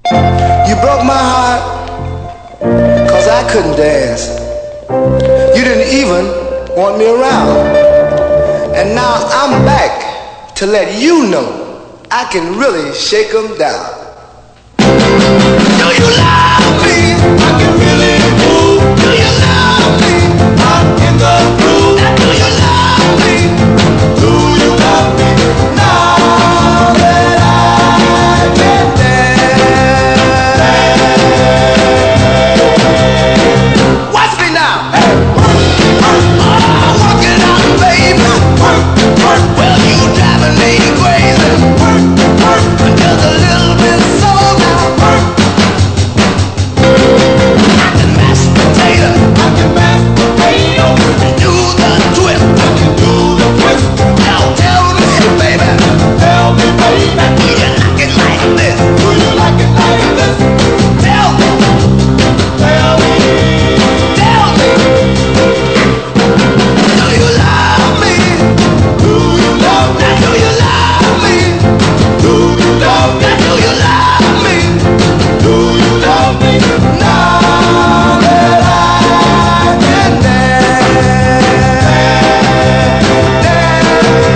You broke my heart, cause I couldn't dance. You didn't even want me around. And now I'm back to let you know I can really shake 'em down. Do you lie?